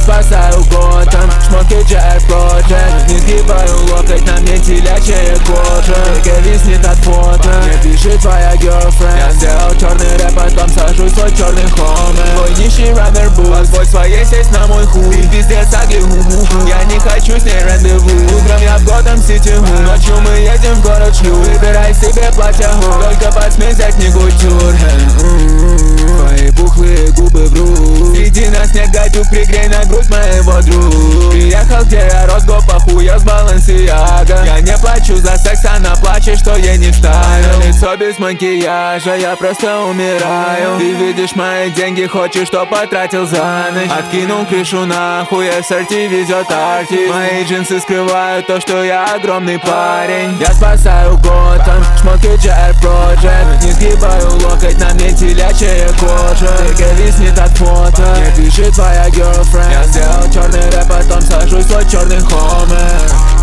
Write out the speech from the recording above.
спасаю Готэм, шмотки JR Project. Не сгибаю локоть, на мне телячья кожа. Только виснет от фото, мне пишет твоя girlfriend. Я сделал черный рэп, потом сажусь в черный хомер. Твой нищий раннер был, позволь своей сесть на мой хуй. Ты пиздец агли ху-ху-ху, я не хочу с ней рандеву. Утром я в Готэм Сити, ночью мы едем в город Шлю. Выбирай себе платье, только посмей взять не кутюр. Твои пухлые губы врут. Иди на снег, гадюк, пригрей на грудь моего друга. Приехал, где я рос, го похуя с Балансиага. Я не плачу за секс, она плачет, что ей не вставил. Лицо без макияжа, я просто умираю. Ты видишь мои деньги, хочешь, что потратил за ночь. Откинул крышу нахуй, SRT везет арти. Мои джинсы скрывают то, что я огромный парень. Я спасаю Готэм, шмотки JR Project. Не сгибаю локоть, на мне телячья кожа. Только виснет от фото, мне пишет твоя girlfriend. Я сделал черный рэп, потом сажусь в черный хомер.